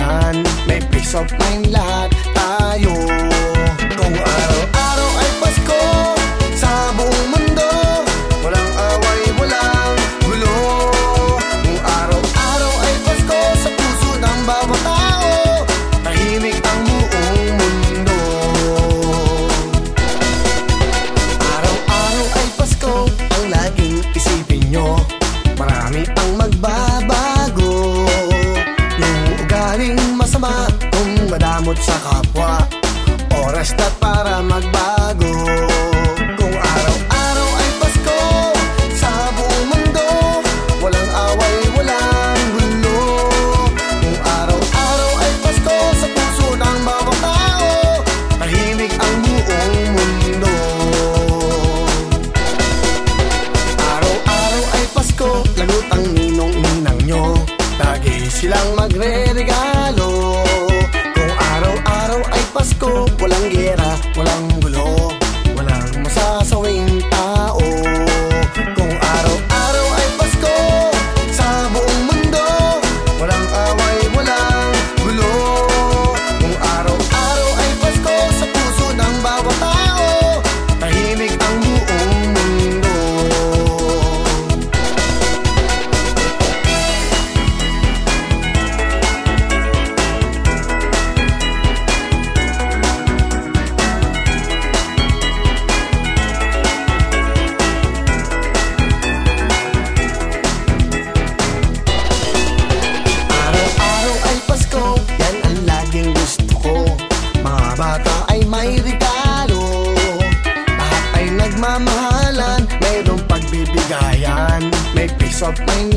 maligayaan, may peace of mind lahat tayo. Kung araw-araw ay Pasko sa buong mundo, walang away, walang gulo. Kung araw-araw ay Pasko sa puso ng bawat tao, tahimik ang buong mundo. Araw-araw ay Pasko, ang laging isipin nyo, marami ang magbabago. Yung ugaling masama, kung madamot sa kapwa, oras na para magbago. Kung araw-araw ay Pasko sa buong mundo, walang away, walang gulo. Kung araw-araw ay Pasko sa puso ng bawat tao, tahimik ang buong mundo. Araw-araw ay Pasko, lagot ang ninong-ninang nyo, lagi silang magre-regalo. Kung araw-araw ay Pasko, walang gera, walang gulo, walang masasawing tao. Kung araw-araw ay Pasko sa buong mundo, walang away, walang gulo. Kung araw-araw ay Pasko sa puso ng bawat tao, tahimik ang buong mundo. Araw-araw ay Pasko, yan ang laging gusto ko. Mga bata ay may regalo, lahat ay nagmamahalan, mayroong pagbibigayan, may peace of mind